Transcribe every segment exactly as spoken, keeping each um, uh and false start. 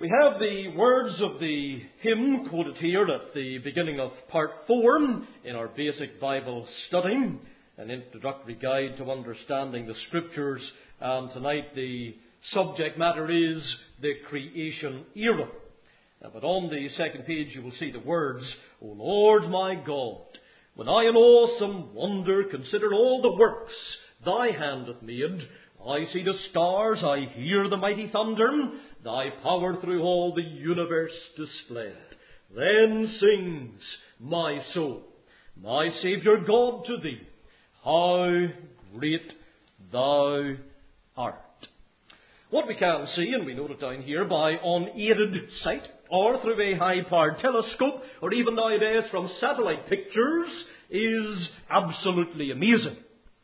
We have the words of the hymn quoted here at the beginning of part four in our basic Bible study, an introductory guide to understanding the Scriptures. And tonight the subject matter is the creation era. But on the second page you will see the words, O Lord my God, when I in awesome wonder consider all the works thy hand hath made, I see the stars, I hear the mighty thunder, thy power through all the universe displayed. Then sings my soul, my Saviour God, to thee, how great thou art. What we can see, and we note it down here, by unaided sight, or through a high-powered telescope, or even nowadays from satellite pictures, is absolutely amazing.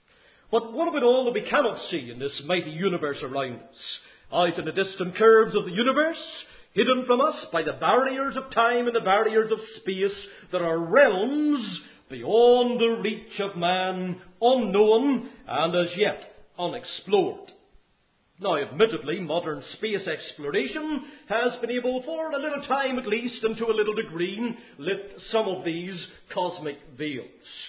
But what about all that we cannot see in this mighty universe around us? Out in the distant curves of the universe, hidden from us by the barriers of time and the barriers of space, there are realms beyond the reach of man, unknown and as yet unexplored. Now, admittedly, modern space exploration has been able, for a little time at least, and to a little degree, lift some of these cosmic veils.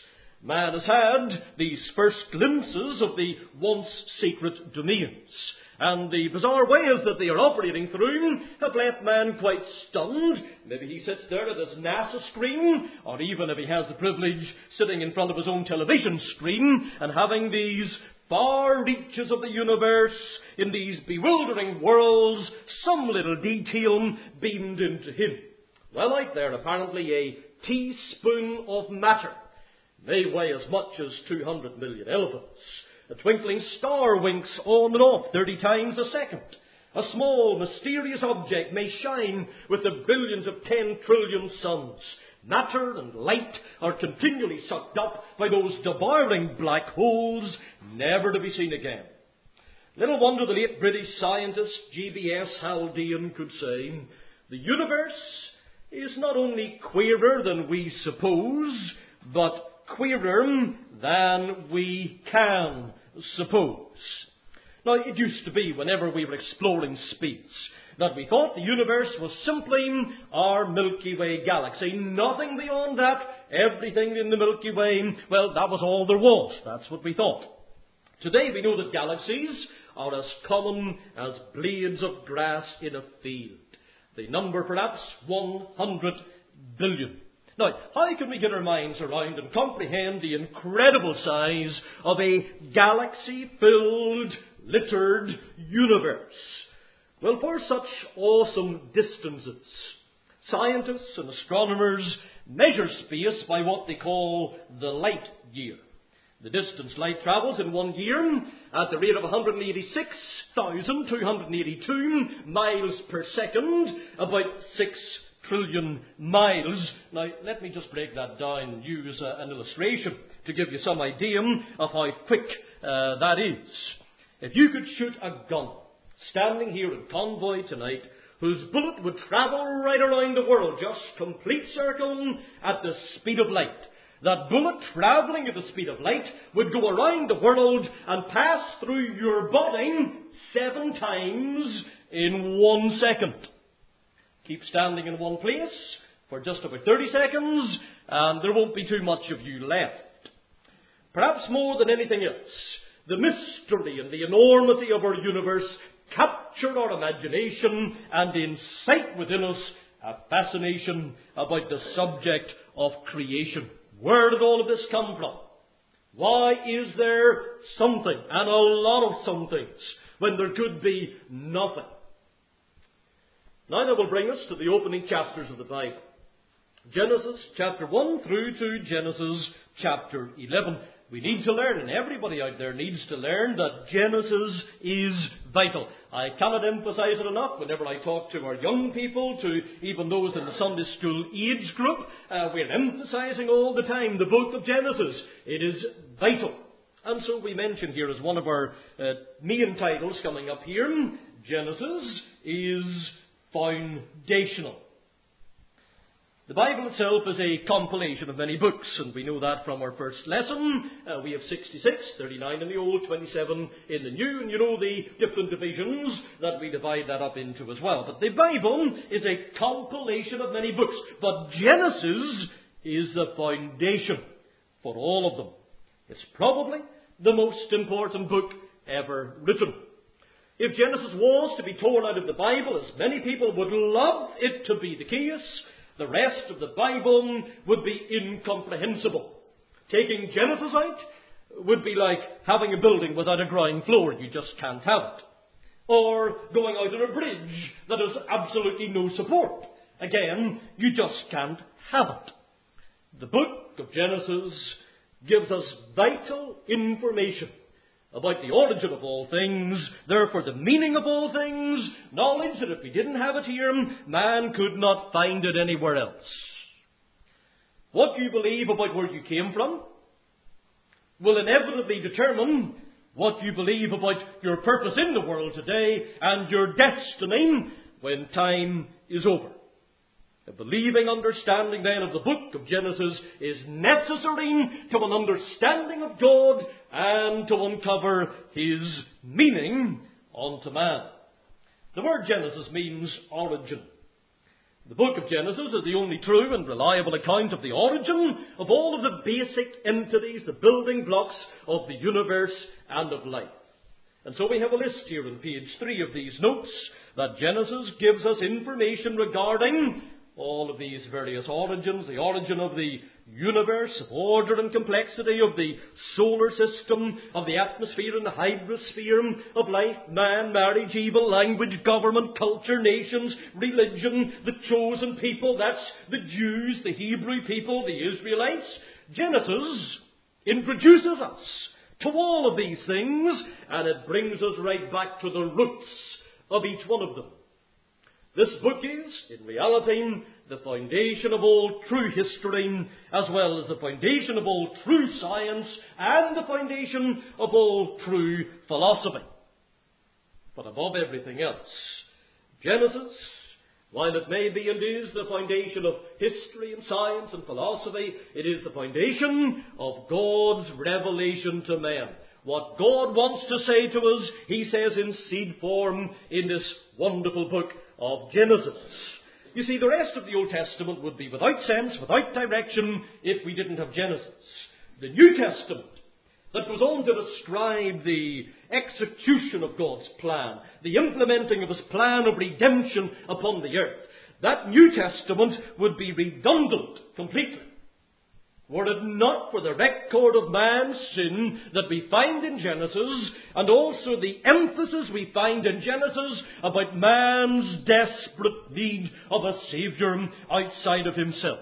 Man has had these first glimpses of the once secret domains, and the bizarre ways that they are operating through have left man quite stunned. Maybe he sits there at his NASA screen, or even if he has the privilege, sitting in front of his own television screen and having these far reaches of the universe, in these bewildering worlds, some little detail beamed into him. Well, out there, apparently a teaspoon of matter may weigh as much as two hundred million elephants. A twinkling star winks on and off thirty times a second. A small, mysterious object may shine with the billions of ten trillion suns. Matter and light are continually sucked up by those devouring black holes, never to be seen again. Little wonder the late British scientist G B S Haldane could say, the universe is not only queerer than we suppose, but queerer than we can suppose. Now, it used to be, whenever we were exploring space, that we thought the universe was simply our Milky Way galaxy. Nothing beyond that. Everything in the Milky Way, well, that was all there was. That's what we thought. Today we know that galaxies are as common as blades of grass in a field. They number perhaps one hundred billion. Now, how can we get our minds around and comprehend the incredible size of a galaxy-filled, littered universe? Well, for such awesome distances, scientists and astronomers measure space by what they call the light year. The distance light travels in one year at the rate of one hundred eighty-six thousand two hundred eighty-two miles per second, about six trillion miles. Now, let me just break that down and use uh, an illustration to give you some idea of how quick uh, that is. If you could shoot a gun standing here in convoy tonight, whose bullet would travel right around the world, just complete circle at the speed of light. That bullet, travelling at the speed of light, would go around the world and pass through your body seven times in one second. Keep standing in one place for just about thirty seconds, and there won't be too much of you left. Perhaps more than anything else, the mystery and the enormity of our universe capture our imagination and incite within us a fascination about the subject of creation. Where did all of this come from? Why is there something, and a lot of some things, when there could be nothing? Now that will bring us to the opening chapters of the Bible. Genesis chapter one through to Genesis chapter eleven. We need to learn, and everybody out there needs to learn, that Genesis is vital. I cannot emphasize it enough whenever I talk to our young people, to even those in the Sunday school age group. Uh, we're emphasizing all the time the book of Genesis. It is vital. And so we mention here as one of our uh, main titles coming up here, Genesis is foundational. The Bible itself is a compilation of many books, and we know that from our first lesson. Uh, we have sixty-six, thirty-nine in the Old, twenty-seven in the New, and you know the different divisions that we divide that up into as well. But the Bible is a compilation of many books, but Genesis is the foundation for all of them. It's probably the most important book ever written. If Genesis was to be torn out of the Bible, as many people would love it to be the case, the rest of the Bible would be incomprehensible. Taking Genesis out would be like having a building without a ground floor. You just can't have it. Or going out on a bridge that has absolutely no support. Again, you just can't have it. The book of Genesis gives us vital information about the origin of all things, therefore the meaning of all things, knowledge that if we didn't have it here, man could not find it anywhere else. What you believe about where you came from will inevitably determine what you believe about your purpose in the world today and your destiny when time is over. A believing understanding then of the book of Genesis is necessary to an understanding of God and to uncover His meaning unto man. The word Genesis means origin. The book of Genesis is the only true and reliable account of the origin of all of the basic entities, the building blocks of the universe and of life. And so we have a list here on page three of these notes that Genesis gives us information regarding all of these various origins, the origin of the universe, of order and complexity, of the solar system, of the atmosphere and the hydrosphere, of life, man, marriage, evil, language, government, culture, nations, religion, the chosen people, that's the Jews, the Hebrew people, the Israelites. Genesis introduces us to all of these things, and it brings us right back to the roots of each one of them. This book is, in reality, the foundation of all true history, as well as the foundation of all true science, and the foundation of all true philosophy. But above everything else, Genesis, while it may be and is the foundation of history and science and philosophy, it is the foundation of God's revelation to man. What God wants to say to us, He says in seed form in this wonderful book of Genesis. You see, the rest of the Old Testament would be without sense, without direction, if we didn't have Genesis. The New Testament, that goes on to describe the execution of God's plan, the implementing of His plan of redemption upon the earth, that New Testament would be redundant completely, were it not for the record of man's sin that we find in Genesis, and also the emphasis we find in Genesis about man's desperate need of a Saviour outside of himself.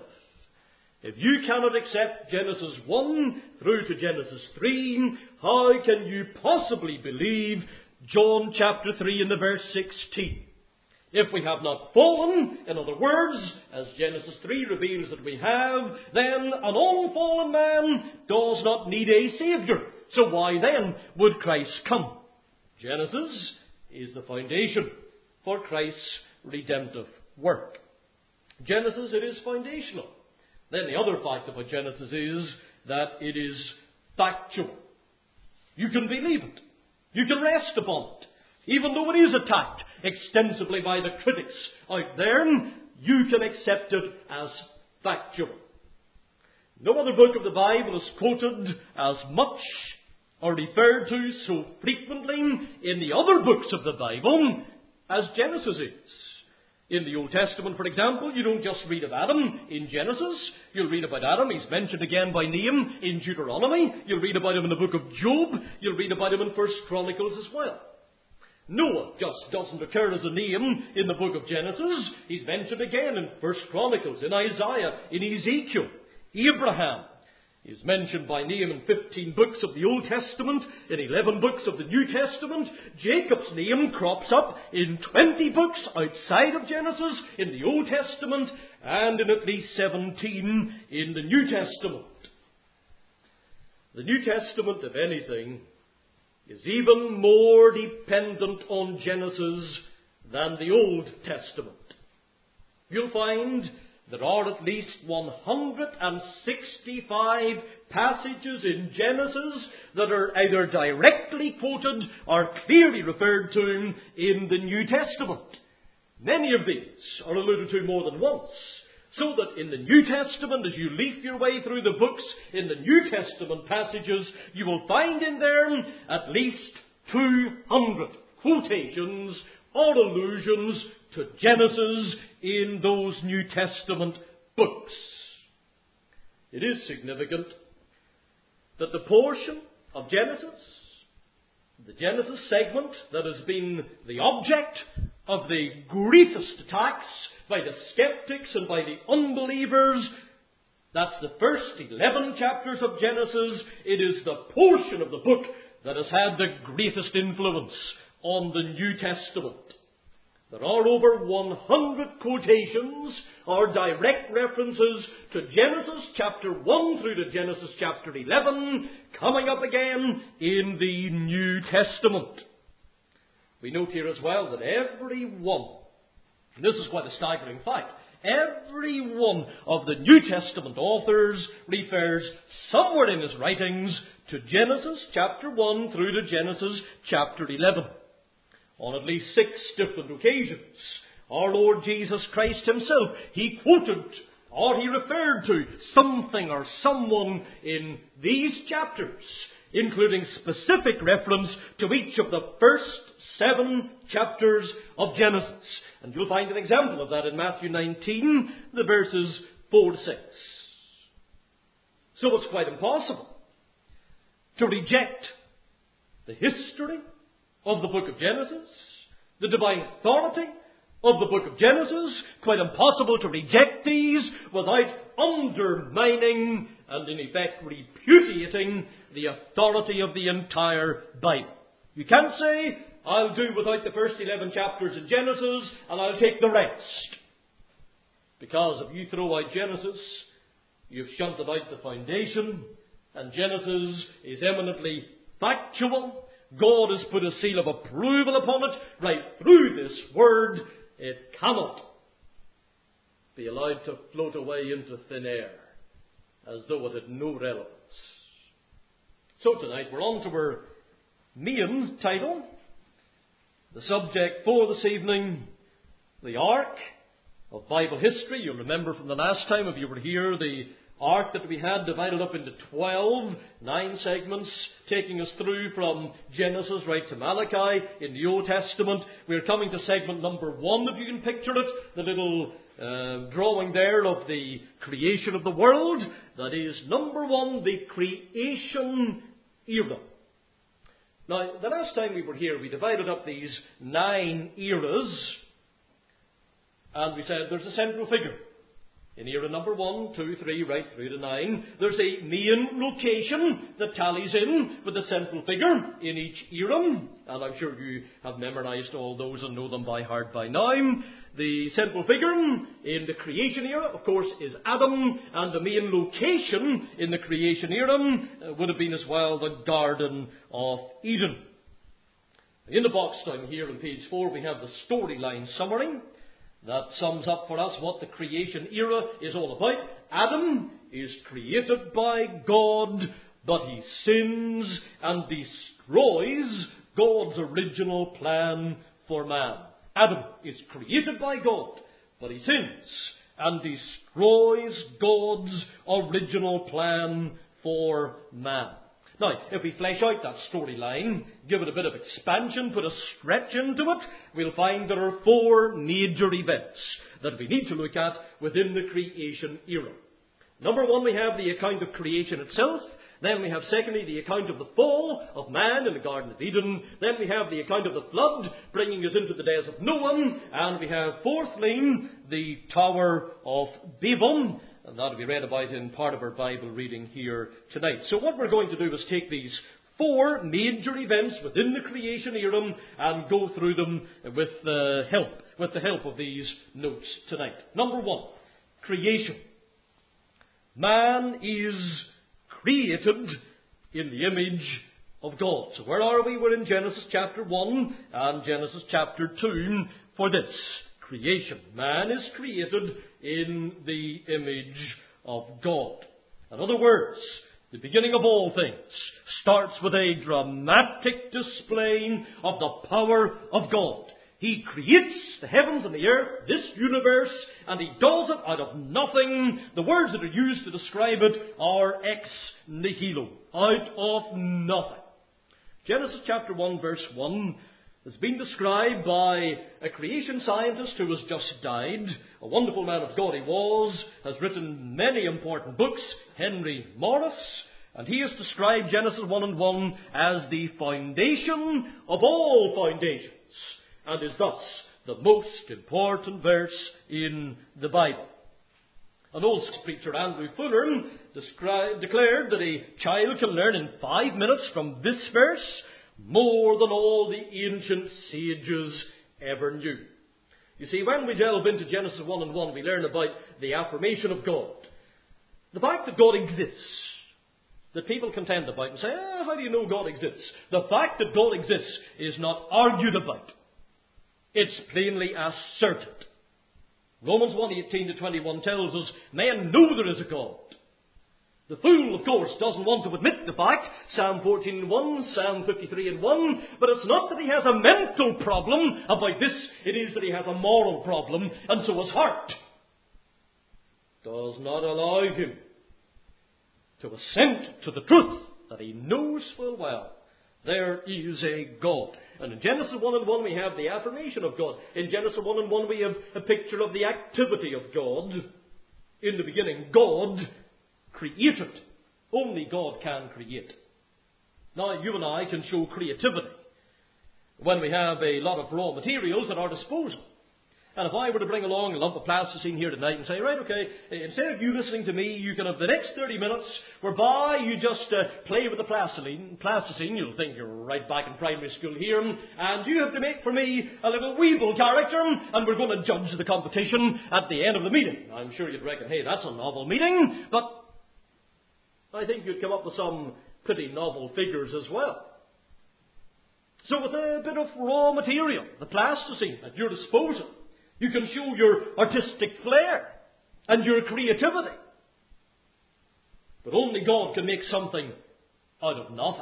If you cannot accept Genesis one through to Genesis three, how can you possibly believe John chapter three and the verse sixteen? If we have not fallen, in other words, as Genesis three reveals that we have, then an unfallen man does not need a Saviour. So why then would Christ come? Genesis is the foundation for Christ's redemptive work. Genesis, it is foundational. Then the other fact about Genesis is that it is factual. You can believe it. You can rest upon it. Even though it is attacked extensively by the critics out there, you can accept it as factual. No other book of the Bible is quoted as much or referred to so frequently in the other books of the Bible as Genesis is. In the Old Testament, for example, you don't just read of Adam in Genesis. You'll read about Adam. He's mentioned again by name in Deuteronomy. You'll read about him in the book of Job. You'll read about him in First Chronicles as well. Noah just doesn't occur as a name in the book of Genesis. He's mentioned again in First Chronicles, in Isaiah, in Ezekiel. Abraham is mentioned by name in fifteen books of the Old Testament, in eleven books of the New Testament. Jacob's name crops up in twenty books outside of Genesis in the Old Testament, and in at least seventeen in the New Testament. The New Testament, if anything, is even more dependent on Genesis than the Old Testament. You'll find there are at least one hundred sixty-five passages in Genesis that are either directly quoted or clearly referred to in the New Testament. Many of these are alluded to more than once. So that in the New Testament, as you leaf your way through the books, in the New Testament passages, you will find in there at least two hundred quotations or allusions to Genesis in those New Testament books. It is significant that the portion of Genesis, the Genesis segment that has been the object of the greatest attacks by the skeptics and by the unbelievers, that's the first eleven chapters of Genesis. It is the portion of the book that has had the greatest influence on the New Testament. There are over one hundred quotations or direct references to Genesis chapter one through to Genesis chapter eleven coming up again in the New Testament. We note here as well that every one, and this is quite a staggering fact, every one of the New Testament authors refers somewhere in his writings to Genesis chapter one through to Genesis chapter eleven. On at least six different occasions, our Lord Jesus Christ himself, he quoted or he referred to something or someone in these chapters, including specific reference to each of the first seven chapters of Genesis. And you'll find an example of that in Matthew nineteen, the verses four to six. So it's quite impossible to reject the history of the book of Genesis, the divine authority of the book of Genesis. Quite impossible to reject these without undermining and in effect repudiating the authority of the entire Bible. You can't say, I'll do without the first eleven chapters in Genesis and I'll take the rest. Because if you throw out Genesis, you've shunted out the foundation, and Genesis is eminently factual. God has put a seal of approval upon it right through this word. It cannot be allowed to float away into thin air as though it had no relevance. So tonight we're on to our main title. The subject for this evening, the Ark of Bible History. You'll remember from the last time, if you were here, the Ark that we had divided up into twelve, nine segments, taking us through from Genesis right to Malachi in the Old Testament. We're coming to segment number one, if you can picture it, the little uh, drawing there of the creation of the world. That is, number one, the creation era. Now, the last time we were here, we divided up these nine eras, and we said there's a central figure. In era number one, two, three, right through to nine, there's a main location that tallies in with the central figure in each era. And I'm sure you have memorized all those and know them by heart by now. The central figure in the creation era, of course, is Adam. And the main location in the creation era would have been as well the Garden of Eden. In the box down here on page four, we have the storyline summary. That sums up for us what the creation era is all about. Adam is created by God, but he sins and destroys God's original plan for man. Adam is created by God, but he sins and destroys God's original plan for man. Now, if we flesh out that storyline, give it a bit of expansion, put a stretch into it, we'll find there are four major events that we need to look at within the creation era. Number one, we have the account of creation itself. Then we have, secondly, the account of the fall of man in the Garden of Eden. Then we have the account of the flood, bringing us into the days of Noah. And we have, fourthly, the Tower of Babel. And that will be read about in part of our Bible reading here tonight. So what we're going to do is take these four major events within the creation era and go through them with the help, with the help of these notes tonight. Number one, creation. Man is created in the image of God. So where are we? We're in Genesis chapter one and Genesis chapter two for this. creation. Man is created in the image of God. In other words, the beginning of all things starts with a dramatic display of the power of God. He creates the heavens and the earth, this universe, and He does it out of nothing. The words that are used to describe it are ex nihilo, out of nothing. Genesis chapter one verse one has been described by a creation scientist who has just died. A wonderful man of God he was, has written many important books, Henry Morris, and he has described Genesis one and one as the foundation of all foundations, and is thus the most important verse in the Bible. An old preacher, Andrew Fuller, described, declared that a child can learn in five minutes from this verse more than all the ancient sages ever knew. You see, when we delve into Genesis one and one, we learn about the affirmation of God. The fact that God exists, that people contend about and say, ah, how do you know God exists? The fact that God exists is not argued about. It's plainly asserted. Romans one eighteen to twenty-one tells us men know there is a God. The fool, of course, doesn't want to admit the fact. Psalm fourteen and one, Psalm fifty-three and one. But it's not that he has a mental problem about this. It is that he has a moral problem. And so his heart does not allow him to assent to the truth that he knows full well. There is a God. And in Genesis one and one we have the affirmation of God. In Genesis one and one we have a picture of the activity of God. In the beginning, God created. Only God can create. Now, you and I can show creativity when we have a lot of raw materials at our disposal. And if I were to bring along a lump of plasticine here tonight and say, right, okay, instead of you listening to me, you can have the next thirty minutes whereby you just uh, play with the plasticine. Plasticine, you'll think you're right back in primary school here, and you have to make for me a little Weeble character, and we're going to judge the competition at the end of the meeting. I'm sure you'd reckon, hey, that's a novel meeting, but I think you'd come up with some pretty novel figures as well. So with a bit of raw material, the plasticine at your disposal, you can show your artistic flair and your creativity. But only God can make something out of nothing.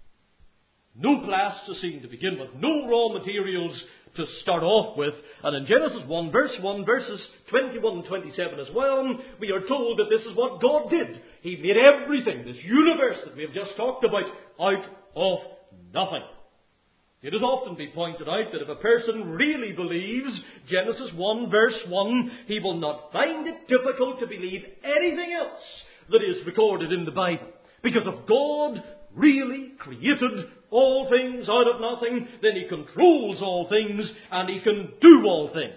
No plasticine to begin with, no raw materials to start off with. And in Genesis one, verse one, verses twenty-one and twenty-seven as well, we are told that this is what God did. He made everything, this universe that we have just talked about, out of nothing. It has often been pointed out that if a person really believes Genesis one verse one, he will not find it difficult to believe anything else that is recorded in the Bible. Because if God really created all things out of nothing, then He controls all things and He can do all things.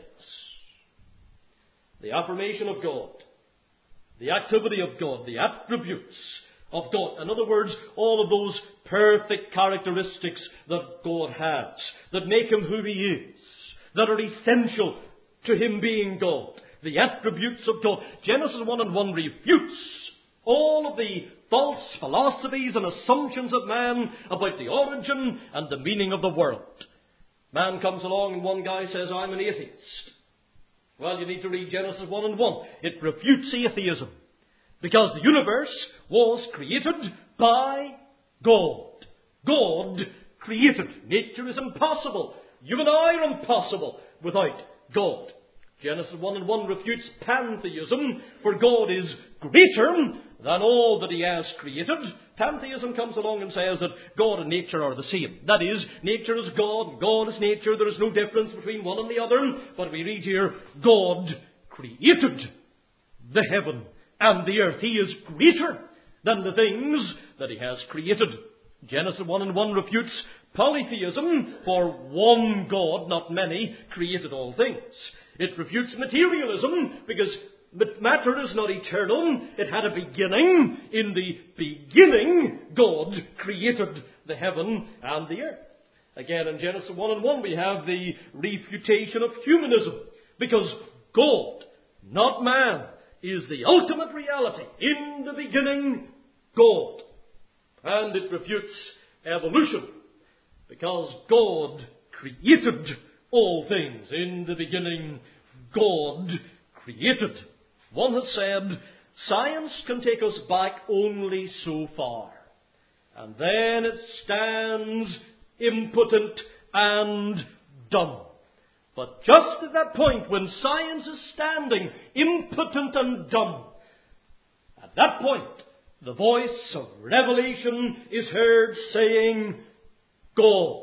The affirmation of God, the activity of God, the attributes of God. In other words, all of those perfect characteristics that God has, that make Him who He is, that are essential to Him being God. The attributes of God. Genesis one and one refutes all of the false philosophies and assumptions of man about the origin and the meaning of the world. Man comes along and one guy says, I'm an atheist. Well, you need to read Genesis one and one. It refutes atheism. Because the universe was created by God. God created. Nature is impossible. You and I are impossible without God. Genesis one and one refutes pantheism, for God is greater than all that He has created. Pantheism comes along and says that God and nature are the same. That is, nature is God, God is nature. There is no difference between one and the other. But we read here, God created the heaven and the earth. He is greater than the things that He has created. Genesis one and one refutes polytheism, for one God, not many, created all things. It refutes materialism, because matter is not eternal. It had a beginning. In the beginning, God created the heaven and the earth. Again, in Genesis one and one, we have the refutation of humanism, because God, not man, is the ultimate reality. In the beginning, God. And it refutes evolution, because God created all things. In the beginning, God created. One has said, science can take us back only so far, and then it stands impotent and dumb. But just at that point when science is standing impotent and dumb, at that point the voice of revelation is heard saying, God.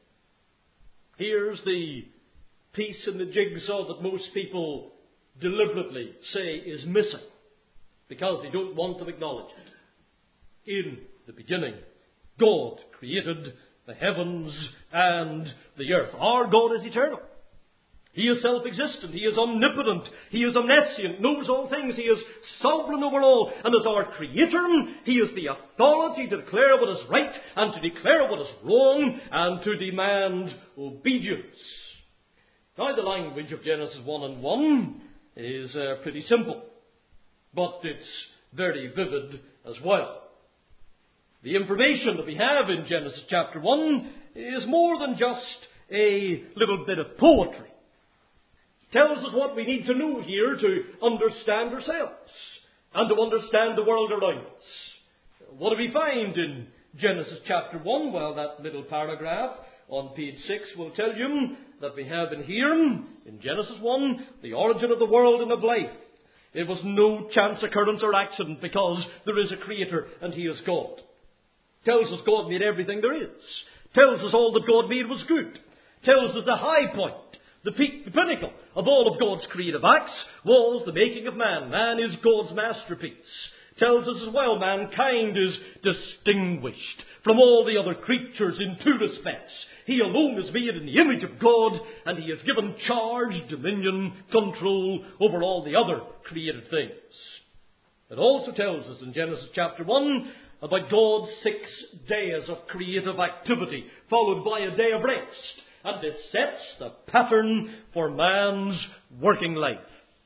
Here's the piece in the jigsaw that most people deliberately say is missing, because they don't want to acknowledge it. In the beginning, God created the heavens and the earth. Our God is eternal. He is self-existent. He is omnipotent. He is omniscient, knows all things. He is sovereign over all. And as our Creator, He is the authority to declare what is right and to declare what is wrong and to demand obedience. Now, the language of Genesis one and one is uh, pretty simple, but it's very vivid as well. The information that we have in Genesis chapter one is more than just a little bit of poetry. It tells us what we need to know here to understand ourselves and to understand the world around us. What do we find in Genesis chapter one? Well, that little paragraph on page six will tell you that we have in here, in Genesis one, the origin of the world and of life. It was no chance occurrence or accident, because there is a Creator and He is God. Tells us God made everything there is. Tells us all that God made was good. Tells us the high point, the peak, the pinnacle of all of God's creative acts was the making of man. Man is God's masterpiece. Tells us as well mankind is distinguished from all the other creatures in two respects. He alone is made in the image of God, and He is given charge, dominion, control over all the other created things. It also tells us in Genesis chapter one about God's six days of creative activity, followed by a day of rest. And this sets the pattern for man's working life.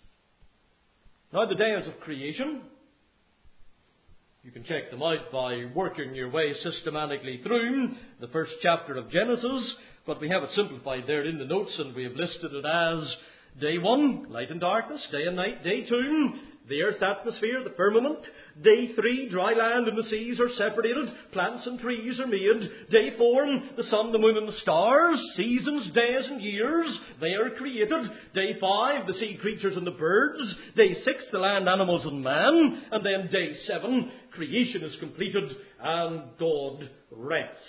Now, the days of creation, you can check them out by working your way systematically through the first chapter of Genesis, but we have it simplified there in the notes, and we have listed it as day one, light and darkness; day and night; day two, the earth's atmosphere, the firmament; day three, dry land and the seas are separated, plants and trees are made; day four, the sun, the moon and the stars; seasons, days and years, they are created; day five, the sea creatures and the birds; day six, the land animals and man; and then day seven, creation is completed and God rests.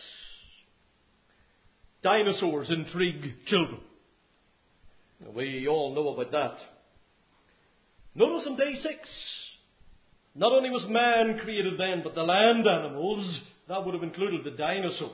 Dinosaurs intrigue children. We all know about that. Notice on day six, not only was man created then, but the land animals. That would have included the dinosaurs.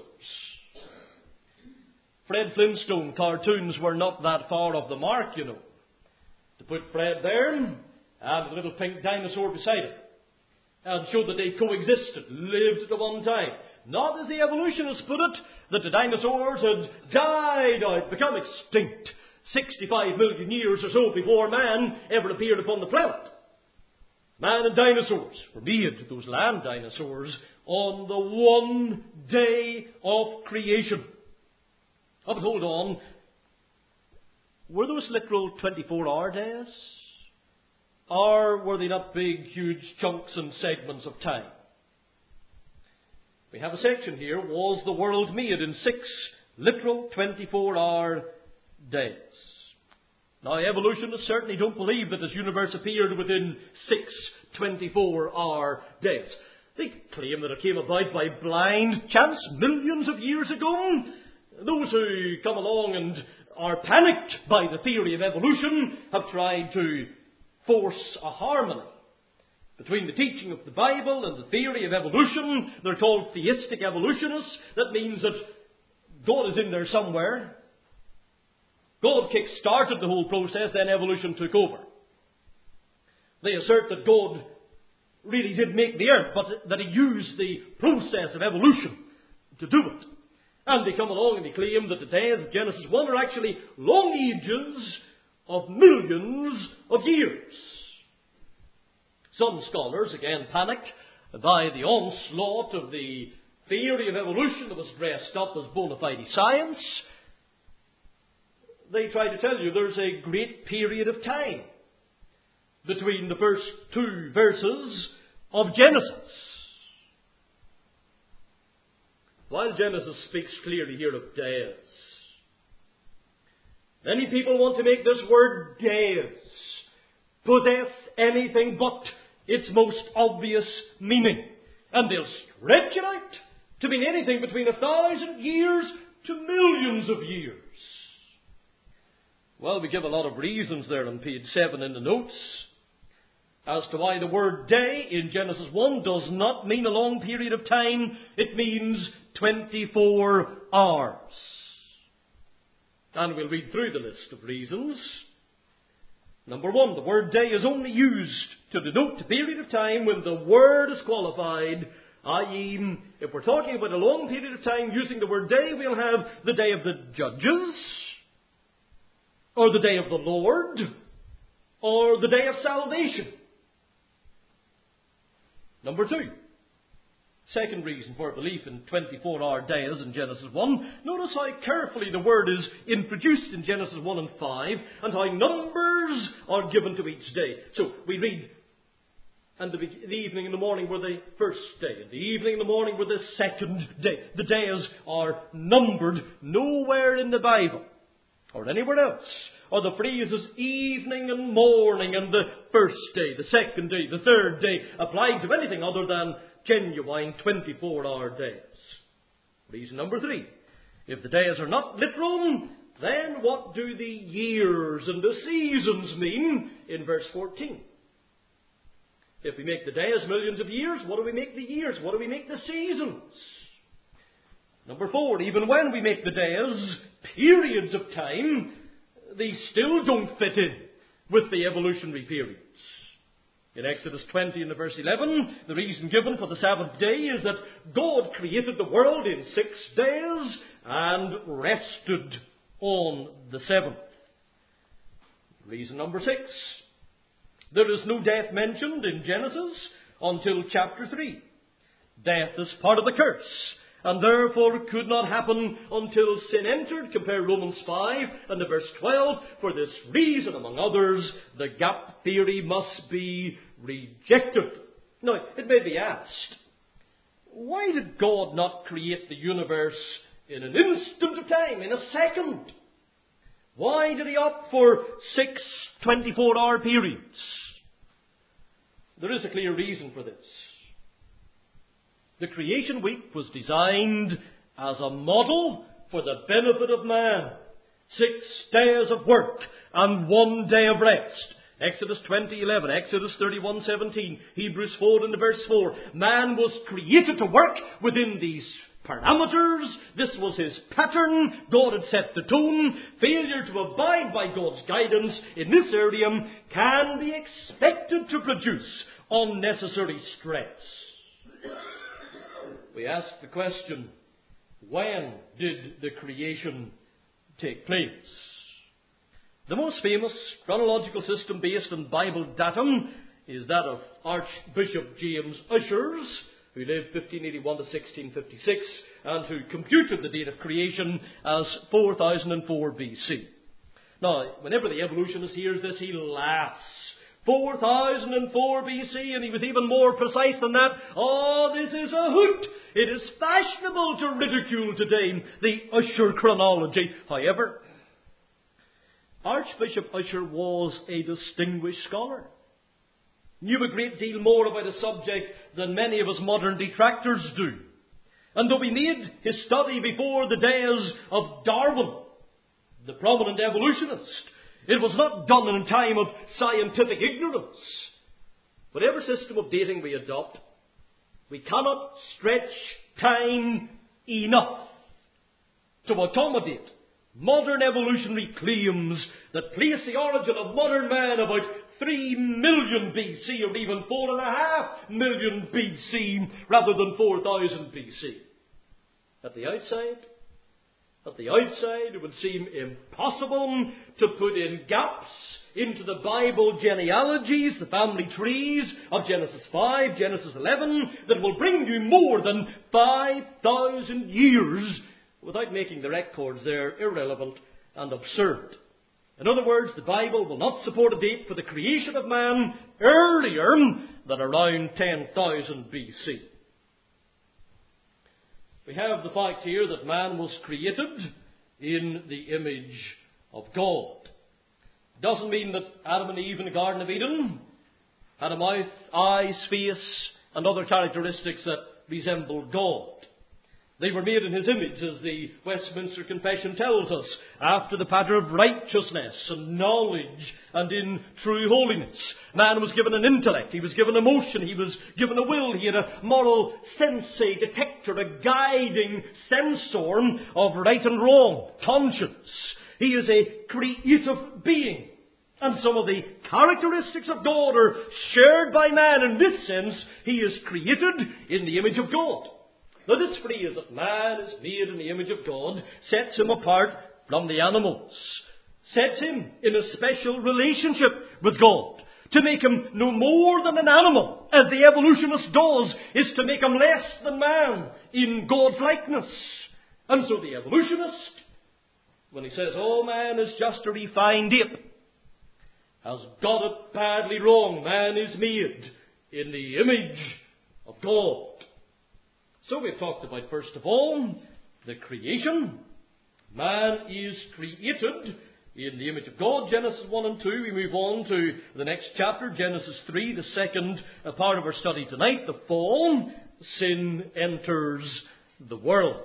Fred Flintstone cartoons were not that far off the mark, you know. To put Fred there and a little pink dinosaur beside him, and show that they coexisted, lived at the one time. Not as the evolutionists put it, that the dinosaurs had died out, become extinct, sixty-five million years or so before man ever appeared upon the planet. Man and dinosaurs were made, those land dinosaurs, on the one day of creation. Oh, but hold on. Were those literal twenty-four hour days? Or were they not big, huge chunks and segments of time? We have a section here, was the world made in six literal twenty-four hour days? Now, evolutionists certainly don't believe that this universe appeared within six twenty-four hour days. They claim that it came about by blind chance millions of years ago. Those who come along and are panicked by the theory of evolution have tried to force a harmony between the teaching of the Bible and the theory of evolution. They're called theistic evolutionists. That means that God is in there somewhere. God kick-started the whole process, then evolution took over. They assert that God really did make the earth, but that He used the process of evolution to do it. And they come along and they claim that the days of Genesis one are actually long ages of millions of years. Some scholars, again panicked by the onslaught of the theory of evolution that was dressed up as bona fide science, they try to tell you there's a great period of time between the first two verses of Genesis. While Genesis speaks clearly here of days, many people want to make this word days possess anything but its most obvious meaning. And they'll stretch it out to mean anything between a thousand years to millions of years. Well, we give a lot of reasons there on page seven in the notes as to why the word day in Genesis one does not mean a long period of time. It means twenty-four hours. And we'll read through the list of reasons. Number one, the word day is only used to denote the period of time when the word is qualified, that is, if we're talking about a long period of time using the word day, we'll have the day of the judges, or the day of the Lord, or the day of salvation. Number two, second reason for belief in twenty-four hour days in Genesis one. Notice how carefully the word is introduced in Genesis one and five, and how numbers are given to each day. So we read, and the, the evening and the morning were the first day, and the evening and the morning were the second day. The days are numbered. Nowhere in the Bible, or anywhere else, are the phrases evening and morning and the first day, the second day, the third day applied to anything other than genuine twenty-four hour days. Reason number three. If the days are not literal, then what do the years and the seasons mean in verse fourteen? If we make the days millions of years, what do we make the years? What do we make the seasons? Number four, even when we make the days periods of time, they still don't fit in with the evolutionary periods. In Exodus twenty and verse eleven, the reason given for the Sabbath day is that God created the world in six days and rested on the seventh. Reason number six, there is no death mentioned in Genesis until chapter three. Death is part of the curse, and therefore could not happen until sin entered. Compare Romans five and the verse twelve. For this reason, among others, the gap theory must be rejected. Now, it may be asked, why did God not create the universe in an instant of time, in a second? Why did he opt for six twenty-four hour periods? There is a clear reason for this. The creation week was designed as a model for the benefit of man. Six days of work and one day of rest. Exodus twenty eleven, Exodus thirty-one seventeen, Hebrews four and verse four. Man was created to work within these parameters. This was his pattern. God had set the tone. Failure to abide by God's guidance in this area can be expected to produce unnecessary stress. We ask the question, when did the creation take place? The most famous chronological system based on Bible datum is that of Archbishop James Ussher's, who lived fifteen eighty-one to sixteen fifty-six, and who computed the date of creation as four thousand four B C. Now, whenever the evolutionist hears this, he laughs. four thousand four B C, and he was even more precise than that. Oh, this is a hoot! It is fashionable to ridicule today the Ussher chronology. However, Archbishop Ussher was a distinguished scholar. Knew a great deal more about a subject than many of us modern detractors do. And though he made his study before the days of Darwin, the prominent evolutionist, it was not done in a time of scientific ignorance. Whatever system of dating we adopt, we cannot stretch time enough to accommodate modern evolutionary claims that place the origin of modern man about three million B C or even four and a half million B C rather than four thousand B C. At the outside, At the outside, it would seem impossible to put in gaps into the Bible genealogies, the family trees of Genesis five, Genesis eleven, that will bring you more than five thousand years without making the records there irrelevant and absurd. In other words, the Bible will not support a date for the creation of man earlier than around ten thousand B C. We have the fact here that man was created in the image of God. It doesn't mean that Adam and Eve in the Garden of Eden had a mouth, eyes, face, and other characteristics that resembled God. They were made in His image, as the Westminster Confession tells us, after the pattern of righteousness and knowledge and in true holiness. Man was given an intellect, he was given emotion, he was given a will, he had a moral sense, a detector, a guiding sensor of right and wrong, conscience. He is a creative being. And some of the characteristics of God are shared by man. In this sense, he is created in the image of God. Now, this phrase that man is made in the image of God sets him apart from the animals, sets him in a special relationship with God. To make him no more than an animal, as the evolutionist does, is to make him less than man in God's likeness. And so the evolutionist, when he says, oh, man is just a refined ape, has got it badly wrong. Man is made in the image of God. So we've talked about, first of all, the creation. Man is created in the image of God. Genesis one and two. We move on to the next chapter, Genesis three, the second part of our study tonight. The fall. Sin enters the world.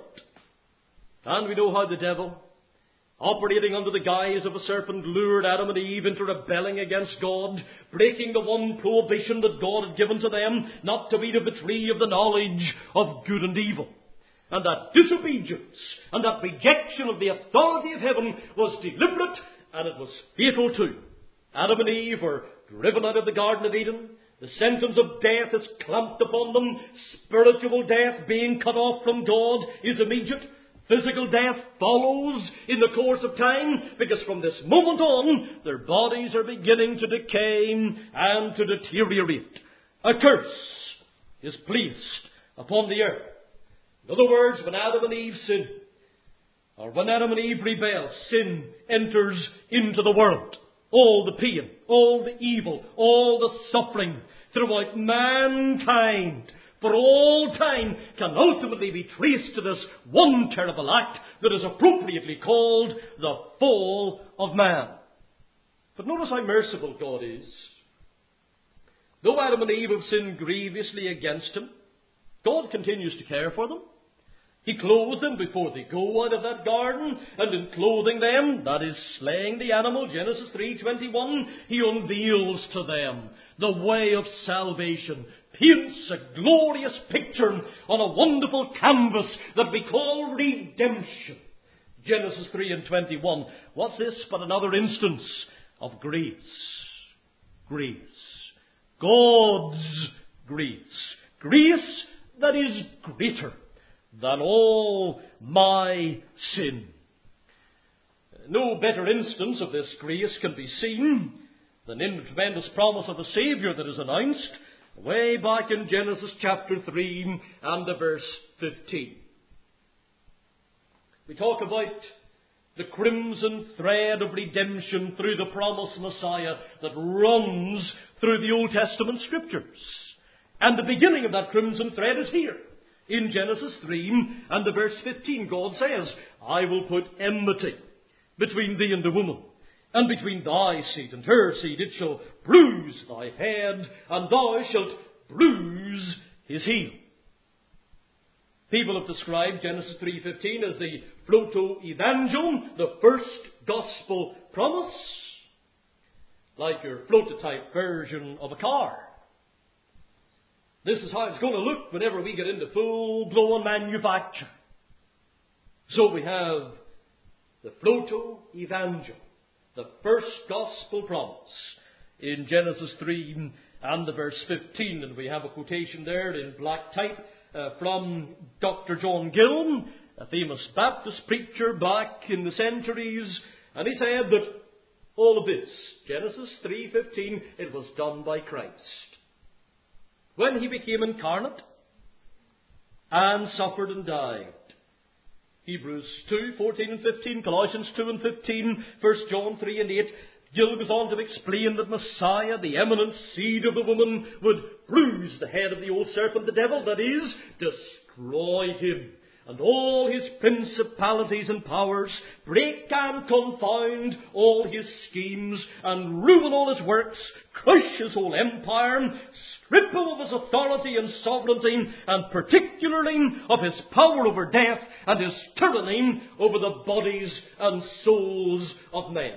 And we know how the devil, operating under the guise of a serpent, lured Adam and Eve into rebelling against God, breaking the one prohibition that God had given to them, not to eat of the tree of the knowledge of good and evil. And that disobedience and that rejection of the authority of heaven was deliberate, and it was fatal too. Adam and Eve were driven out of the Garden of Eden. The sentence of death is clamped upon them. Spiritual death, being cut off from God, is immediate. Physical death follows in the course of time, because from this moment on, their bodies are beginning to decay and to deteriorate. A curse is placed upon the earth. In other words, when Adam and Eve sin, or when Adam and Eve rebel, sin enters into the world. All the pain, all the evil, all the suffering throughout mankind for all time can ultimately be traced to this one terrible act that is appropriately called the fall of man. But notice how merciful God is. Though Adam and Eve have sinned grievously against Him, God continues to care for them. He clothes them before they go out of that garden, and in clothing them, that is slaying the animal, Genesis three twenty-one, He unveils to them the way of salvation, paints a glorious picture on a wonderful canvas that we call redemption. Genesis three and twenty-one. What's this but another instance of grace? Grace. God's grace. Grace that is greater than all my sin. No better instance of this grace can be seen than in the tremendous promise of the Saviour that is announced way back in Genesis chapter three and the verse fifteen. We talk about the crimson thread of redemption through the promised Messiah that runs through the Old Testament Scriptures. And the beginning of that crimson thread is here. In Genesis three and the verse fifteen, God says, I will put enmity between thee and the woman, and between thy seed and her seed. It shall bruise thy head, and thou shalt bruise his heel. People have described Genesis three fifteen as the proto-evangel, the first gospel promise, like your prototype version of a car. This is how it's going to look whenever we get into full-blown manufacture. So we have the proto-evangel, the first gospel promise in Genesis three and the verse fifteen. And we have a quotation there in black type uh, from Doctor John Gill, a famous Baptist preacher back in the centuries. And he said that all of this, Genesis three fifteen, it was done by Christ. When He became incarnate and suffered and died, Hebrews two, fourteen and fifteen, Colossians two and fifteen, First John three and eight, Gill goes on to explain that Messiah, the eminent seed of the woman, would bruise the head of the old serpent, the devil, that is, destroy him, and all his principalities and powers, break and confound all his schemes, and ruin all his works, crush his whole empire, strip him of his authority and sovereignty, and particularly of his power over death, and his tyranny over the bodies and souls of men.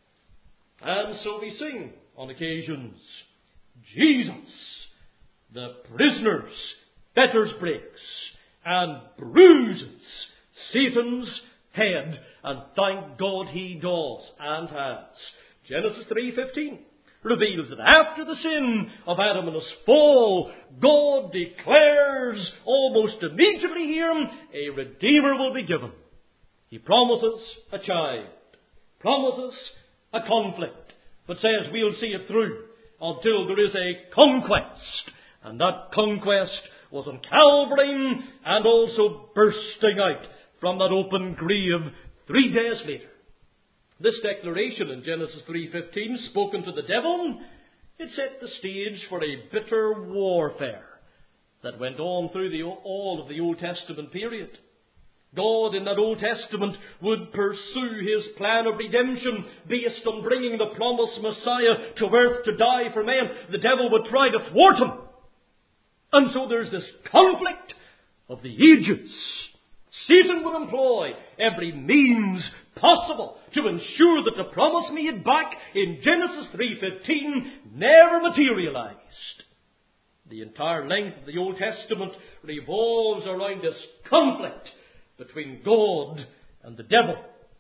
And so we sing on occasions, Jesus, the prisoner's fetters breaks, and bruises Satan's head, and thank God he does and has. Genesis three fifteen reveals that after the sin of Adam and his fall, God declares almost immediately here, a Redeemer will be given. He promises a child, promises a conflict, but says we'll see it through until there is a conquest. And that conquest was on Calvary, and also bursting out from that open grave three days later. This declaration in Genesis three fifteen, spoken to the devil, it set the stage for a bitter warfare that went on through the, all of the Old Testament period. God in that Old Testament would pursue his plan of redemption based on bringing the promised Messiah to earth to die for men. The devil would try to thwart him. And so there's this conflict of the ages. Satan would employ every means possible to ensure that the promise made back in Genesis three fifteen never materialized. The entire length of the Old Testament revolves around this conflict between God and the devil.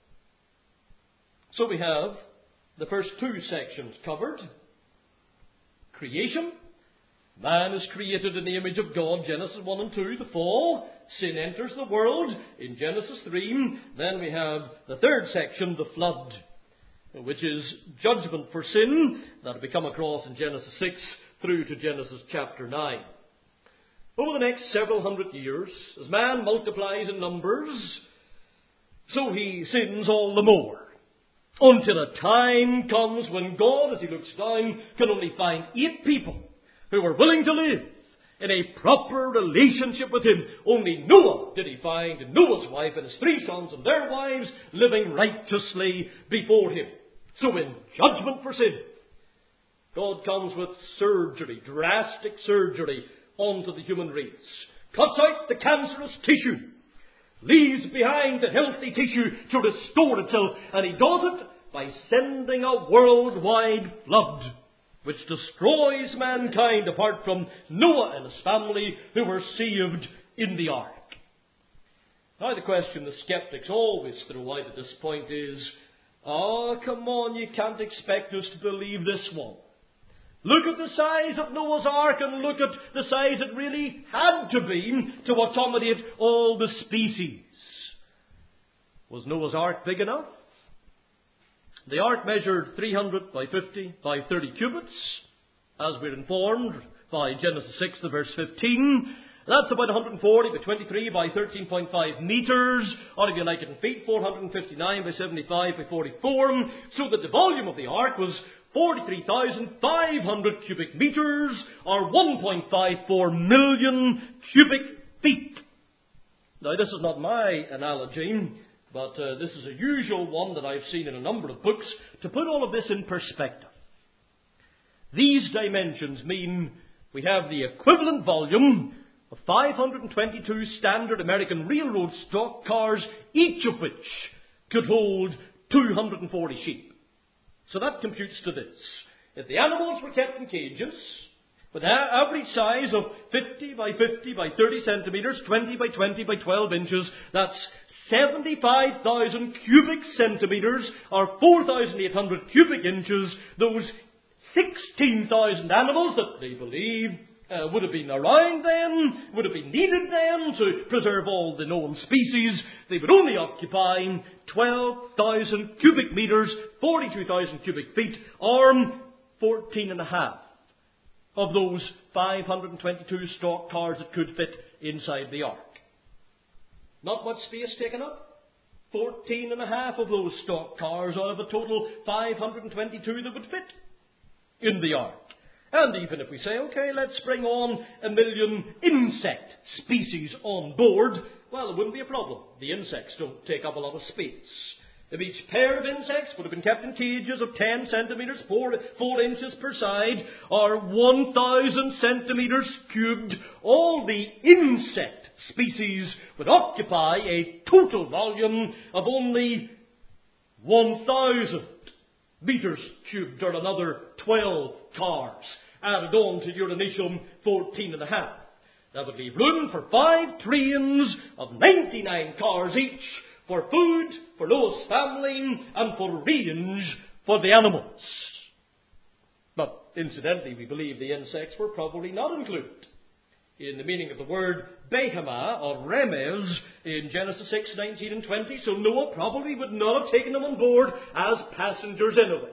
So we have the first two sections covered. Creation. Man is created in the image of God, Genesis one and two, the fall. Sin enters the world in Genesis three. Then we have the third section, the flood, which is judgment for sin, that we come across in Genesis six through to Genesis chapter nine. Over the next several hundred years, as man multiplies in numbers, so he sins all the more, until a time comes when God, as he looks down, can only find eight people who are willing to live in a proper relationship with him. Only Noah did he find, and Noah's wife and his three sons and their wives living righteously before him. So in judgment for sin, God comes with surgery, drastic surgery, onto the human race. Cuts out the cancerous tissue, leaves behind the healthy tissue to restore itself, and he does it by sending a worldwide flood which destroys mankind apart from Noah and his family who were saved in the ark. Now the question the skeptics always throw out at this point is, oh, come on, you can't expect us to believe this one. Look at the size of Noah's ark and look at the size it really had to be to accommodate all the species. Was Noah's ark big enough? The ark measured three hundred by fifty by thirty cubits, as we're informed by Genesis six, the verse fifteen. That's about one hundred forty by twenty-three by thirteen point five meters, or if you like it in feet, four hundred fifty-nine by seventy-five by forty-four, so that the volume of the ark was forty-three thousand five hundred cubic meters, or one point five four million cubic feet. Now, this is not my analogy, but uh, this is a usual one that I've seen in a number of books to put all of this in perspective. These dimensions mean we have the equivalent volume of five hundred twenty-two standard American railroad stock cars, each of which could hold two hundred forty sheep. So that computes to this. If the animals were kept in cages, with an average size of fifty by fifty by thirty centimetres, twenty by twenty by twelve inches, that's seventy-five thousand cubic centimetres, or four thousand eight hundred cubic inches. Those sixteen thousand animals that they believe uh, would have been around then, would have been needed then to preserve all the known species, they would only occupy twelve thousand cubic metres, forty-two thousand cubic feet, or fourteen and a half of those five hundred twenty-two stock cars that could fit inside the ark. Not much space taken up. Fourteen and a half of those stock cars out of a total five hundred twenty-two that would fit in the ark. And even if we say, okay, let's bring on a million insect species on board, well, it wouldn't be a problem. The insects don't take up a lot of space. If each pair of insects would have been kept in cages of ten centimetres, four, four inches per side, or one thousand centimetres cubed, all the insect species would occupy a total volume of only one thousand metres cubed, or another twelve cars, added on to your initial fourteen and a half. That would leave room for five trains of ninety-nine cars each, for food, for Noah's family, and for range for the animals. But incidentally, we believe the insects were probably not included in the meaning of the word behemah or remez in Genesis six, nineteen and twenty, so Noah probably would not have taken them on board as passengers anyway.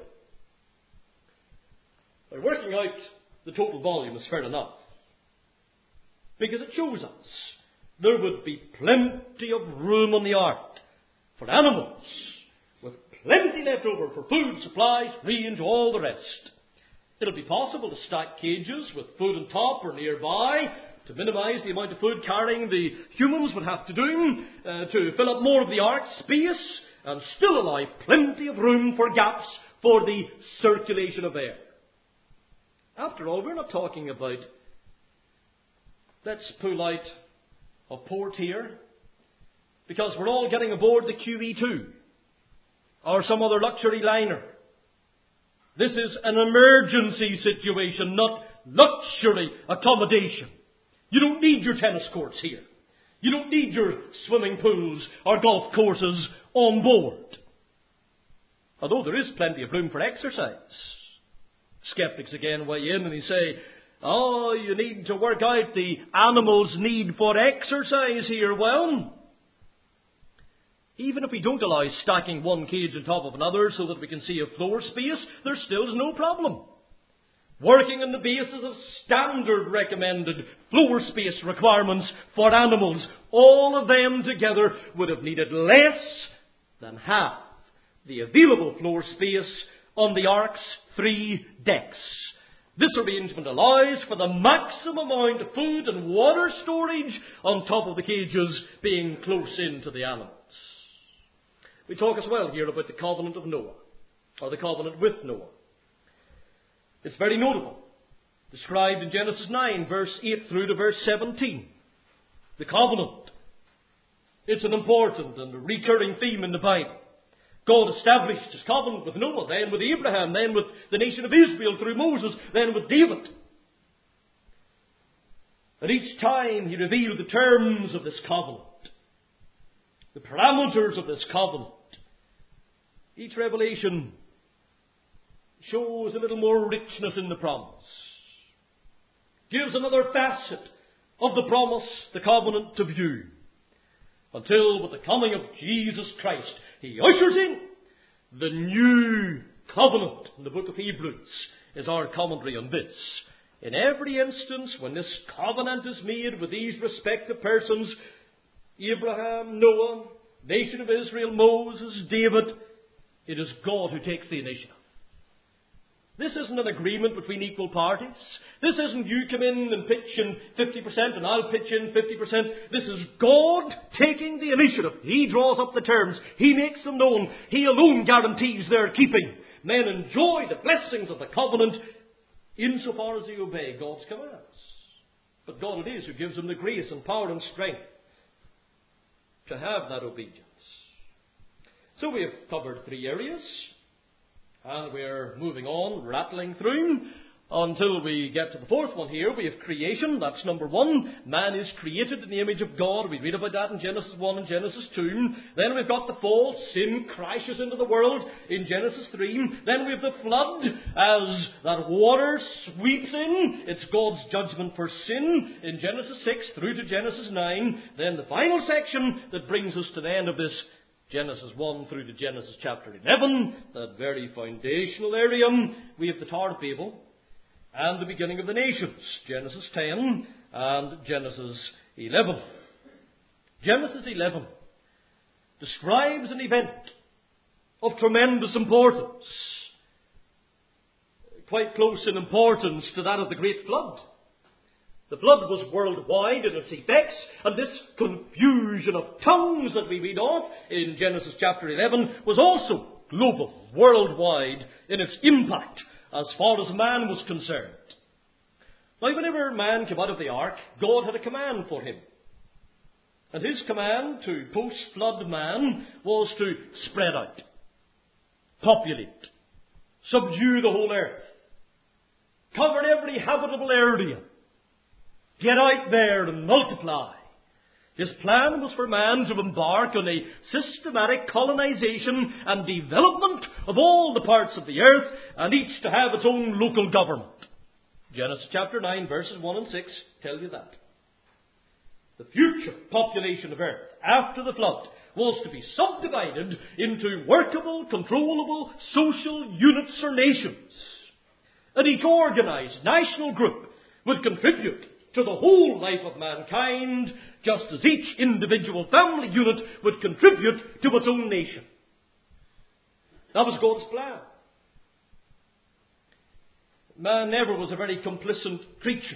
By working out the total volume is fair enough, because it shows us there would be plenty of room on the ark for animals, with plenty left over for food, supplies, range, all the rest. It'll be possible to stack cages with food on top or nearby to minimise the amount of food carrying the humans would have to do, uh, to fill up more of the ark's space, and still allow plenty of room for gaps for the circulation of air. After all, we're not talking about, let's pull out a port here, because we're all getting aboard the Q E two or some other luxury liner. This is an emergency situation, not luxury accommodation. You don't need your tennis courts here. You don't need your swimming pools or golf courses on board. Although there is plenty of room for exercise. Skeptics again weigh in and they say, oh, you need to work out the animal's need for exercise here. Well, even if we don't allow stacking one cage on top of another so that we can see a floor space, there still is no problem. Working on the basis of standard recommended floor space requirements for animals, all of them together would have needed less than half the available floor space on the ark's three decks. This arrangement allows for the maximum amount of food and water storage on top of the cages being close in to the animals. We talk as well here about the covenant of Noah, or the covenant with Noah. It's very notable, described in Genesis nine, verse eight through to verse seventeen. The covenant. It's an important and a recurring theme in the Bible. God established His covenant with Noah, then with Abraham, then with the nation of Israel through Moses, then with David. And each time He revealed the terms of this covenant, the parameters of this covenant. Each revelation shows a little more richness in the promise. Gives another facet of the promise, the covenant, to view. Until with the coming of Jesus Christ, He ushers in the new covenant. In the book of Hebrews is our commentary on this. In every instance when this covenant is made with these respective persons, Abraham, Noah, nation of Israel, Moses, David, it is God who takes the initiative. This isn't an agreement between equal parties. This isn't you come in and pitch in fifty percent and I'll pitch in fifty percent. This is God taking the initiative. He draws up the terms. He makes them known. He alone guarantees their keeping. Men enjoy the blessings of the covenant insofar as they obey God's commands. But God it is who gives them the grace and power and strength to have that obedience. So we have covered three areas. And we're moving on, rattling through, until we get to the fourth one here. We have creation. That's number one. Man is created in the image of God. We read about that in Genesis one and Genesis two. Then we've got the fall. Sin crashes into the world in Genesis three. Then we have the flood as that water sweeps in. It's God's judgment for sin in Genesis six through to Genesis nine. Then the final section that brings us to the end of this, Genesis one through to Genesis chapter eleven, that very foundational area. We have the Tower of Babel and the beginning of the nations, Genesis ten and Genesis eleven. Genesis eleven describes an event of tremendous importance, quite close in importance to that of the Great Flood. The flood was worldwide in its effects, and this confusion of tongues that we read of in Genesis chapter eleven was also global, worldwide in its impact as far as man was concerned. Now, whenever man came out of the ark, God had a command for him. And his command to post-flood man was to spread out, populate, subdue the whole earth, cover every habitable area, get out there and multiply. His plan was for man to embark on a systematic colonization and development of all the parts of the earth, and each to have its own local government. Genesis chapter nine, verses one and six tell you that. The future population of earth after the flood was to be subdivided into workable, controllable social units or nations. And each organized national group would contribute to the whole life of mankind, just as each individual family unit would contribute to its own nation. That was God's plan. Man never was a very complacent creature.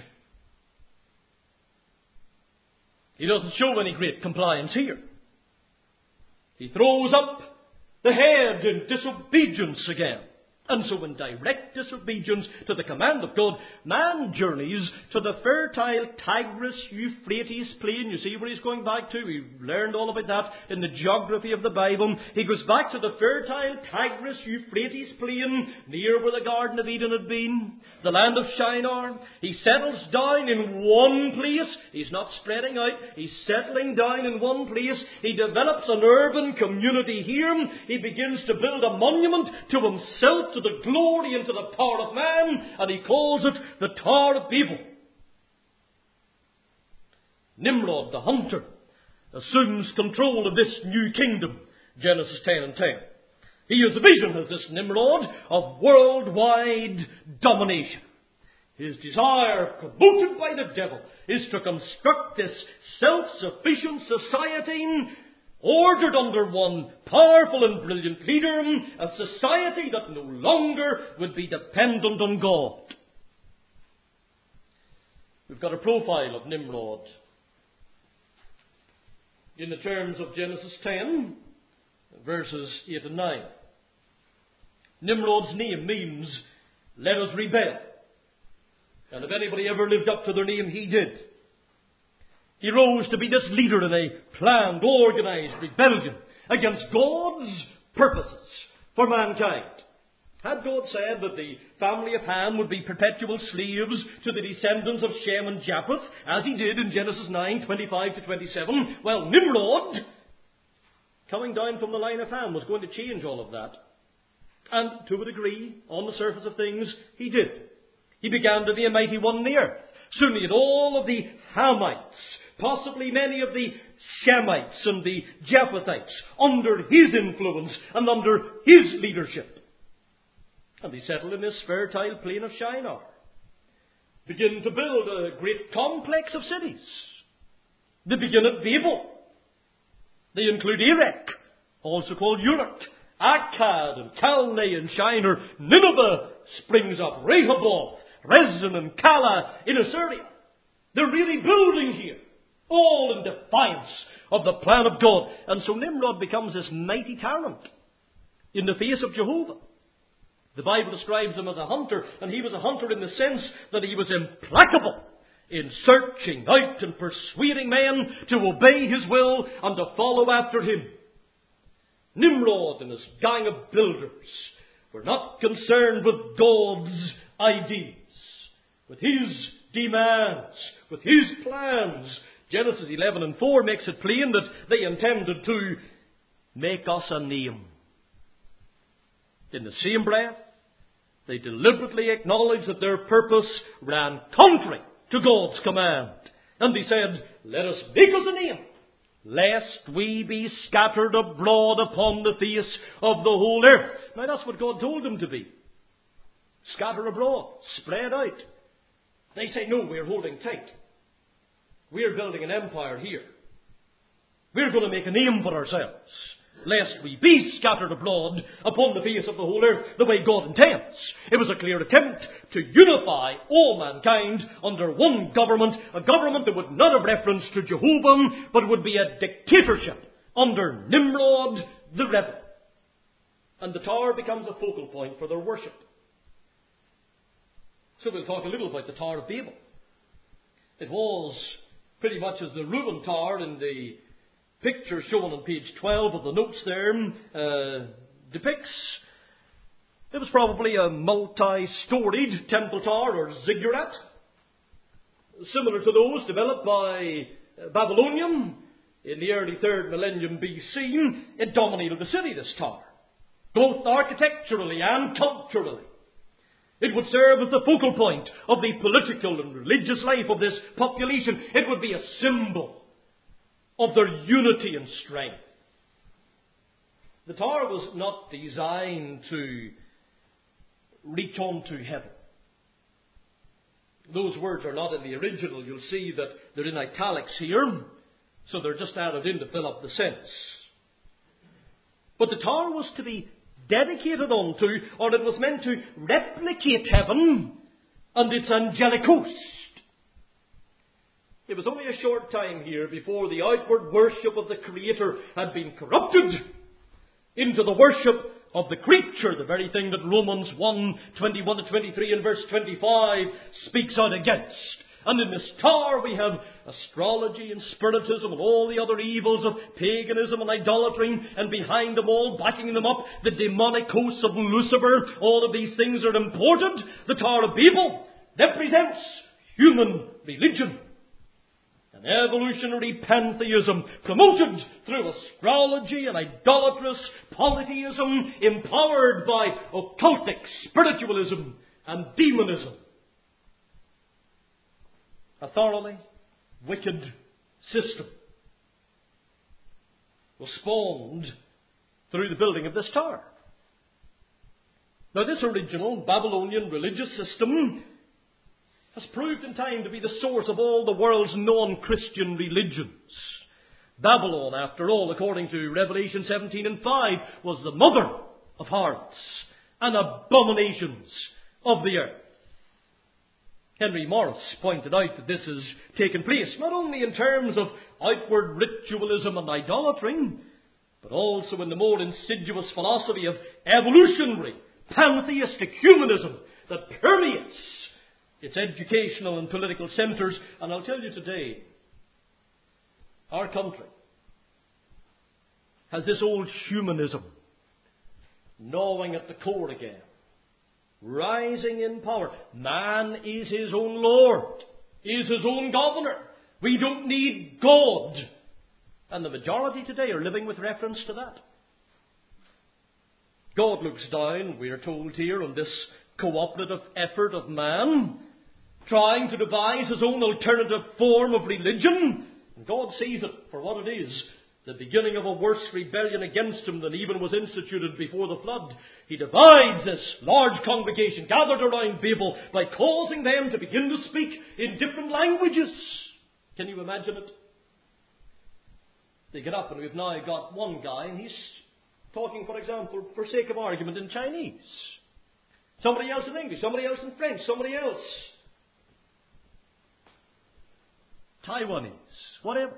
He doesn't show any great compliance here. He throws up the head in disobedience again. And so in direct disobedience to the command of God, man journeys to the fertile Tigris-Euphrates plain. You see where he's going back to? We learned all about that in the geography of the Bible. He goes back to the fertile Tigris-Euphrates plain, near where the Garden of Eden had been, the land of Shinar. He settles down in one place. He's not spreading out. He's settling down in one place. He develops an urban community here. He begins to build a monument to himself, to the glory and to the power of man, and he calls it the Tower of Babel. Nimrod, the hunter, assumes control of this new kingdom, Genesis ten and ten. He has a vision of this Nimrod of worldwide domination. His desire, promoted by the devil, is to construct this self-sufficient society ordered under one powerful and brilliant leader, a society that no longer would be dependent on God. We've got a profile of Nimrod in the terms of Genesis ten, verses eight and nine. Nimrod's name means, let us rebel. And if anybody ever lived up to their name, he did. He rose to be this leader in a planned, organized rebellion against God's purposes for mankind. Had God said that the family of Ham would be perpetual slaves to the descendants of Shem and Japheth, as he did in Genesis nine, twenty-five to twenty-seven, well, Nimrod, coming down from the line of Ham, was going to change all of that. And to a degree, on the surface of things, he did. He began to be a mighty one in the earth. Soon he had all of the Hamites, possibly many of the Shemites and the Japhethites, under his influence and under his leadership. And they settled in this fertile plain of Shinar, begin to build a great complex of cities. They begin at Babel. They include Erech, also called Uruk, Akkad and Calneh and Shinar. Nineveh springs up, Rehoboth, Rezin and Calah in Assyria. They're really building here, all in defiance of the plan of God. And so Nimrod becomes this mighty tyrant in the face of Jehovah. The Bible describes him as a hunter, and he was a hunter in the sense that he was implacable in searching out and persuading men to obey his will and to follow after him. Nimrod and his gang of builders were not concerned with God's ideas, with his demands, with his plans. Genesis eleven and four makes it plain that they intended to make us a name. In the same breath, they deliberately acknowledged that their purpose ran contrary to God's command. And they said, let us make us a name, lest we be scattered abroad upon the face of the whole earth. Now that's what God told them to be. Scatter abroad, spread out. They say, no, we're holding tight. We're building an empire here. We're going to make a name for ourselves, lest we be scattered abroad upon the face of the whole earth the way God intends. It was a clear attempt to unify all mankind under one government, a government that would not have reference to Jehovah, but would be a dictatorship under Nimrod the rebel. And the tower becomes a focal point for their worship. So we'll talk a little about the Tower of Babel. It was pretty much as the Ruin Tower in the picture shown on page twelve of the notes there uh, depicts. It was probably a multi-storied temple tower or ziggurat, similar to those developed by Babylonian in the early third millennium B C. It dominated the city, this tower, both architecturally and culturally. It would serve as the focal point of the political and religious life of this population. It would be a symbol of their unity and strength. The tower was not designed to reach on to heaven. Those words are not in the original. You'll see that they're in italics here, so they're just added in to fill up the sense. But the tower was to be dedicated unto, or it was meant to replicate heaven and its angelic host. It was only a short time here before the outward worship of the Creator had been corrupted into the worship of the creature, the very thing that Romans one, twenty-one to twenty-three and verse twenty-five speaks out against. And in this tower we have astrology and spiritism and all the other evils of paganism and idolatry, and behind them all, backing them up, the demonic hosts of Lucifer. All of these things are important. The Tower of Babel represents human religion, an evolutionary pantheism promoted through astrology and idolatrous polytheism, empowered by occultic spiritualism and demonism. A thoroughly wicked system was spawned through the building of this tower. Now, this original Babylonian religious system has proved in time to be the source of all the world's non-Christian religions. Babylon, after all, according to Revelation seventeen and five, was the mother of harlots and abominations of the earth. Henry Morris pointed out that this has taken place not only in terms of outward ritualism and idolatry, but also in the more insidious philosophy of evolutionary, pantheistic humanism that permeates its educational and political centres. And I'll tell you today, our country has this old humanism gnawing at the core again, rising in power. Man is his own Lord, is his own governor. We don't need God. And the majority today are living with reference to that. God looks down, we are told here, on this cooperative effort of man, trying to devise his own alternative form of religion. And God sees it for what it is, the beginning of a worse rebellion against him than even was instituted before the flood. He divides this large congregation gathered around Babel by causing them to begin to speak in different languages. Can you imagine it? They get up and we've now got one guy and he's talking, for example, for sake of argument, in Chinese. Somebody else in English, somebody else in French, somebody else Taiwanese, whatever.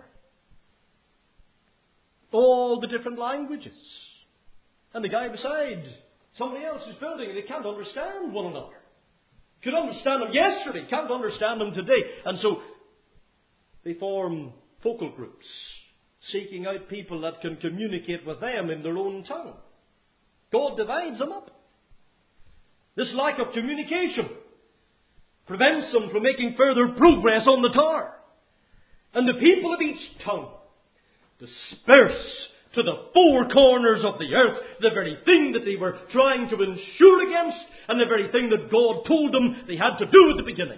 All the different languages. And the guy beside somebody else is building and they can't understand one another. Could understand them yesterday, can't understand them today. And so they form focal groups, seeking out people that can communicate with them in their own tongue. God divides them up. This lack of communication prevents them from making further progress on the tower. And the people of each tongue disperse to the four corners of the earth, the very thing that they were trying to insure against, and the very thing that God told them they had to do at the beginning.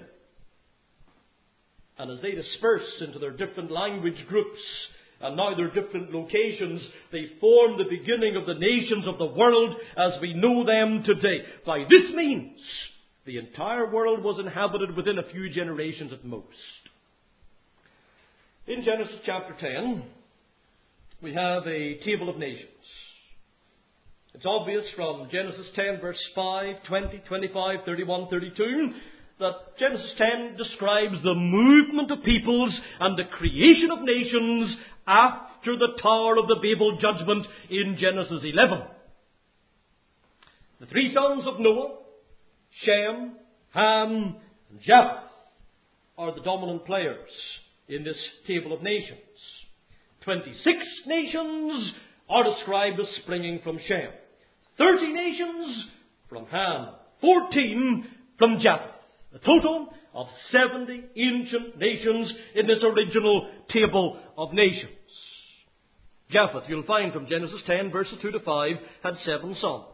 And as they disperse into their different language groups, and now their different locations, they form the beginning of the nations of the world as we know them today. By this means, the entire world was inhabited within a few generations at most. In Genesis chapter ten, we have a table of nations. It's obvious from Genesis ten, verse five, twenty, twenty-five, thirty-one, thirty-two, that Genesis ten describes the movement of peoples and the creation of nations after the Tower of the Babel judgment in Genesis eleven. The three sons of Noah, Shem, Ham, and Japheth, are the dominant players in this table of nations. Twenty-six nations are described as springing from Shem. Thirty nations from Ham. Fourteen from Japheth. A total of seventy ancient nations in this original table of nations. Japheth, you'll find from Genesis ten, verses two to five, had seven sons.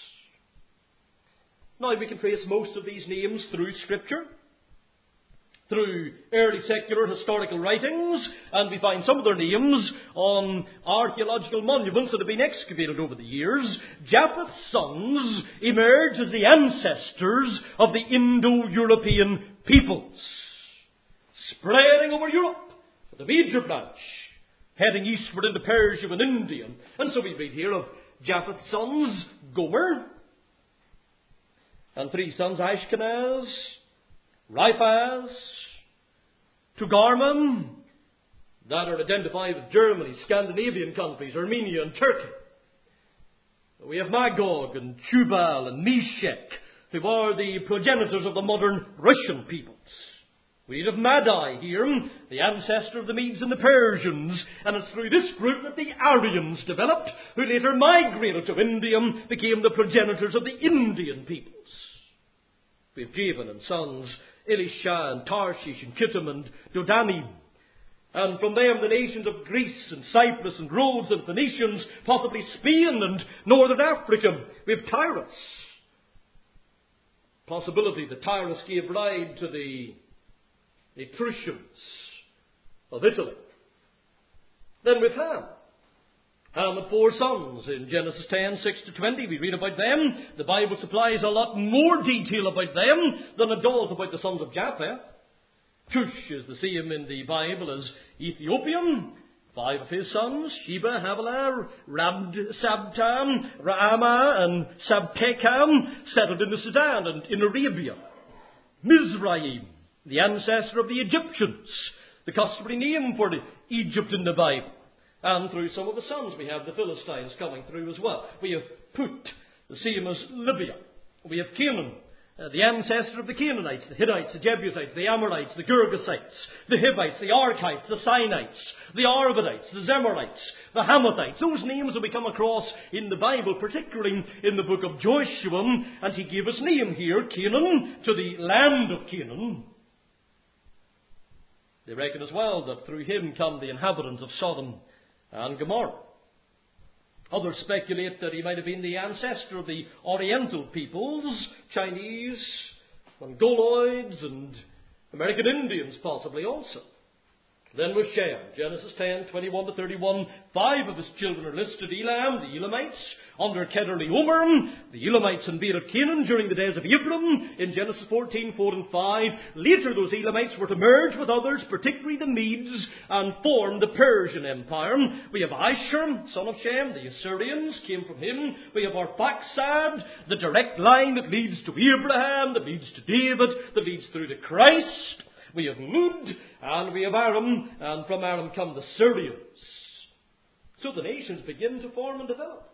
Now we can trace most of these names through Scripture, through early secular historical writings, and we find some of their names on archaeological monuments that have been excavated over the years. Japheth's sons emerge as the ancestors of the Indo-European peoples, spreading over Europe with the major branch, heading eastward into Persia and India. And so we read here of Japheth's sons, Gomer, and three sons, Ashkenaz, Riphath, Togarmah, that are identified with Germany, Scandinavian countries, Armenia and Turkey. We have Magog and Tubal and Meshech, who are the progenitors of the modern Russian peoples. We read of Madai here, the ancestor of the Medes and the Persians, and it's through this group that the Aryans developed, who later migrated to India, became the progenitors of the Indian peoples. We have Javan and sons, Elisha and Tarshish and Kittim and Dodani. And from them the nations of Greece and Cyprus and Rhodes and Phoenicians, possibly Spain and northern Africa. We have Tyrus. Possibility that Tyrus gave bride to the Etruscans of Italy. Then with Ham. Ham had four sons in Genesis ten, six to twenty. We read about them. The Bible supplies a lot more detail about them than it does about the sons of Japheth. Cush is the same in the Bible as Ethiopian. Five of his sons, Sheba, Havilah, Rabd, Sabtam, Raama, and Sabtekam, settled in the Sudan and in Arabia. Mizraim, the ancestor of the Egyptians, the customary name for the Egypt in the Bible. And through some of the sons we have the Philistines coming through as well. We have Put, the same as Libya. We have Canaan, uh, the ancestor of the Canaanites, the Hittites, the Jebusites, the Amorites, the Girgasites, the Hivites, the Archites, the Sinites, the Arvadites, the Zemarites, the Hamathites. Those names that we come across in the Bible, particularly in the book of Joshua. And he gave his name here, Canaan, to the land of Canaan. They reckon as well that through him come the inhabitants of Sodom and Gomorrah. Others speculate that he might have been the ancestor of the Oriental peoples, Chinese, Mongoloids, and American Indians possibly also. Then with Shem, Genesis ten, twenty-one to thirty-one, five of his children are listed. Elam, the Elamites, under Kedorlaomer, the Elamites invaded Canaan during the days of Abram, in Genesis fourteen, four and five. Later those Elamites were to merge with others, particularly the Medes, and form the Persian Empire. We have Ashur, son of Shem, the Assyrians came from him. We have Arphaxad, the direct line that leads to Abraham, that leads to David, that leads through to Christ. We have Lud, and we have Aram, and from Aram come the Syrians. So the nations begin to form and develop.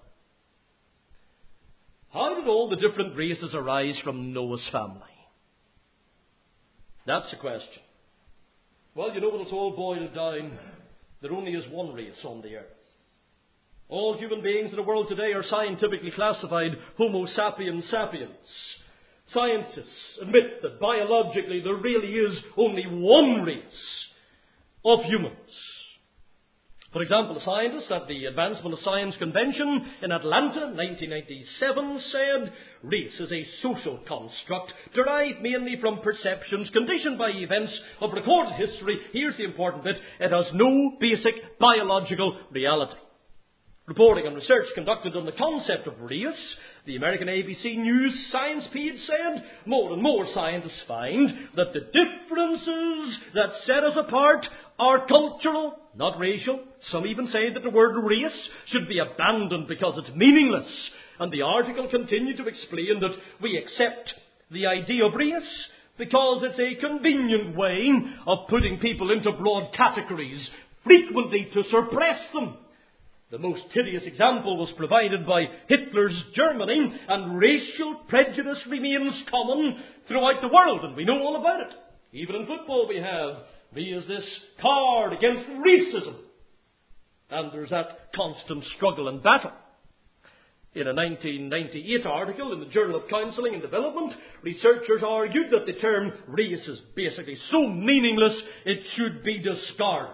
How did all the different races arise from Noah's family? That's the question. Well, you know when it's all boiled down, there only is one race on the earth. All human beings in the world today are scientifically classified Homo sapiens sapiens. Scientists admit that biologically there really is only one race of humans. For example, a scientist at the Advancement of Science Convention in Atlanta, nineteen ninety-seven, said, race is a social construct derived mainly from perceptions conditioned by events of recorded history. Here's the important bit. It has no basic biological reality. Reporting on research conducted on the concept of race, the American A B C News science page said, more and more scientists find that the differences that set us apart are cultural, not racial. Some even say that the word race should be abandoned because it's meaningless. And the article continued to explain that we accept the idea of race because it's a convenient way of putting people into broad categories, frequently to suppress them. The most hideous example was provided by Hitler's Germany, and racial prejudice remains common throughout the world, and we know all about it. Even in football we have, me as this card against racism. And there's that constant struggle and battle. In a nineteen ninety-eight article in the Journal of Counselling and Development, researchers argued that the term race is basically so meaningless it should be discarded.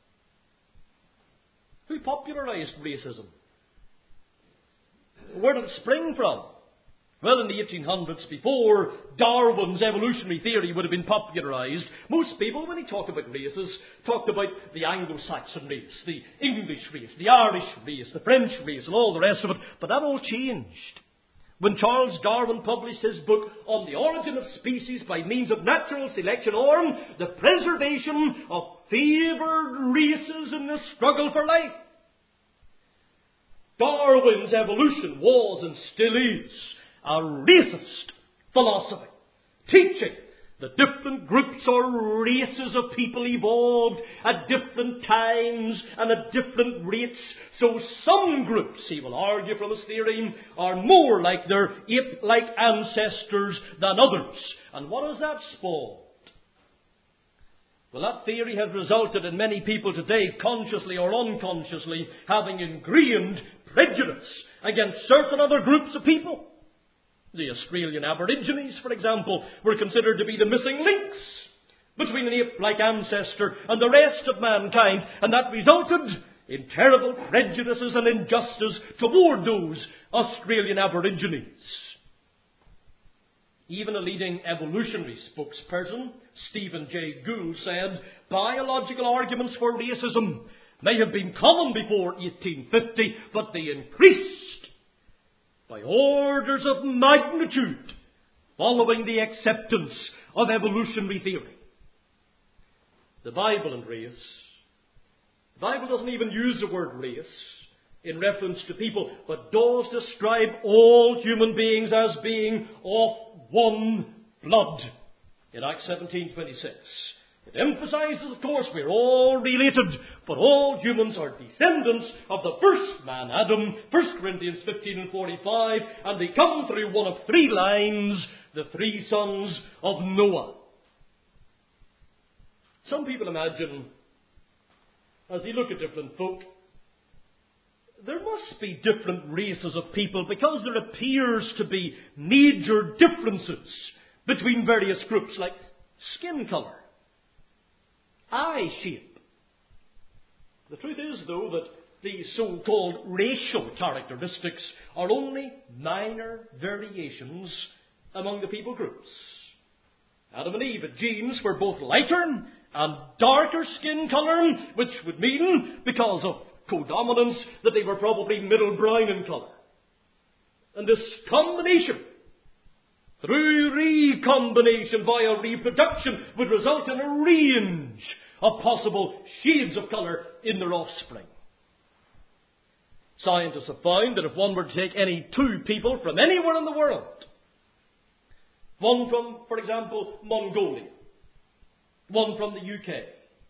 Who popularised racism? Where did it spring from? Well, in the eighteen hundreds, before Darwin's evolutionary theory would have been popularised, most people, when they talked about races, talked about the Anglo-Saxon race, the English race, the Irish race, the French race, and all the rest of it. But that all changed when Charles Darwin published his book on the origin of species by means of natural selection, or the preservation of favoured races in the struggle for life. Darwin's evolution was and still is a racist philosophy, teaching that different groups or races of people evolved at different times and at different rates. So some groups, he will argue from his theory, are more like their ape-like ancestors than others. And what has that spawned? Well, that theory has resulted in many people today, consciously or unconsciously, having ingrained prejudice against certain other groups of people. The Australian Aborigines, for example, were considered to be the missing links between an ape-like ancestor and the rest of mankind, and that resulted in terrible prejudices and injustice toward those Australian Aborigines. Even a leading evolutionary spokesperson, Stephen Jay Gould, said biological arguments for racism may have been common before eighteen fifty, but they increased by orders of magnitude following the acceptance of evolutionary theory. The Bible and race. The Bible doesn't even use the word race in reference to people, but does describe all human beings as being of one blood in Acts seventeen twenty-six. It emphasizes, of course, we're all related, for all humans are descendants of the first man, Adam, First Corinthians fifteen and forty-five, and they come through one of three lines, the three sons of Noah. Some people imagine, as they look at different folk, there must be different races of people because there appears to be major differences between various groups, like skin colour, eye shape. The truth is, though, that these so-called racial characteristics are only minor variations among the people groups. Adam and Eve had genes for both lighter and darker skin colour, which would mean, because of codominance, that they were probably middle brown in colour. And this combination, through recombination via reproduction, would result in a range of possible shades of colour in their offspring. Scientists have found that if one were to take any two people from anywhere in the world, one from, for example, Mongolia, one from the U K,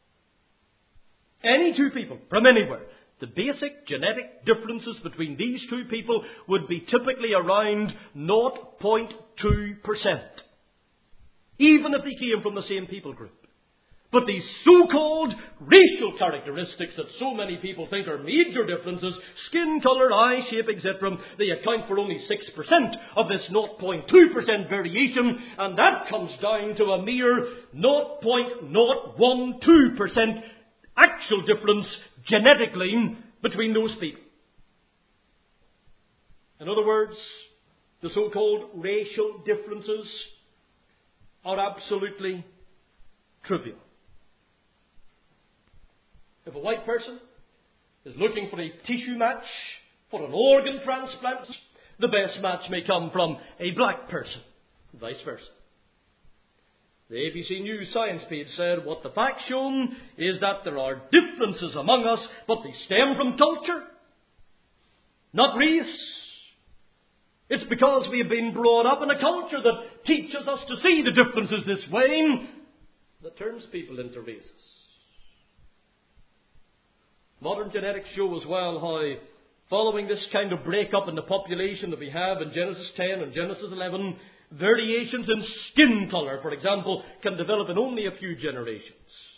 any two people from anywhere, the basic genetic differences between these two people would be typically around zero point two percent, even if they came from the same people group. But these so-called racial characteristics that so many people think are major differences, skin colour, eye shape, et cetera, they account for only six percent of this zero point two percent variation, and that comes down to a mere zero point zero one two percent actual difference genetically between those people. In other words, the so-called racial differences are absolutely trivial. If a white person is looking for a tissue match for an organ transplant, the best match may come from a black person, and vice versa. The A B C News Science page said, what the facts show is that there are differences among us, but they stem from culture, not race. It's because we have been brought up in a culture that teaches us to see the differences this way that turns people into races. Modern genetics show as well how, following this kind of break-up in the population that we have in Genesis ten and Genesis eleven, variations in skin colour, for example, can develop in only a few generations.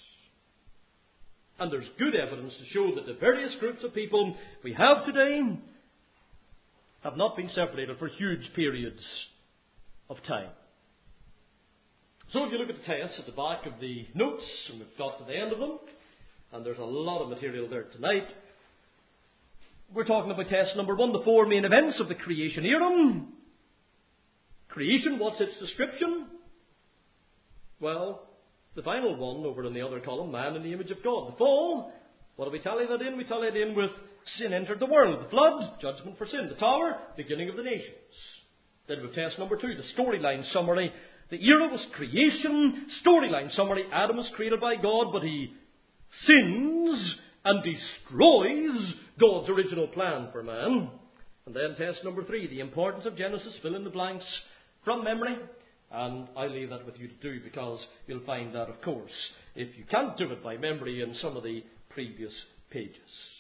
And there's good evidence to show that the various groups of people we have today have not been separated for huge periods of time. So if you look at the tests at the back of the notes, and we've got to the end of them, and there's a lot of material there tonight, we're talking about test number one, the four main events of the creation era. Creation, what's its description? Well, the final one over in the other column, man in the image of God. The fall, what do we tally that in? We tally it in with sin entered the world. The flood, judgment for sin. The tower, beginning of the nations. Then with test number two, the storyline summary. The era was creation. Storyline summary, Adam was created by God, but he sins and destroys God's original plan for man. And then test number three, the importance of Genesis, fill in the blanks from memory. And I leave that with you to do, because you'll find that, of course, if you can't do it by memory, in some of the previous pages.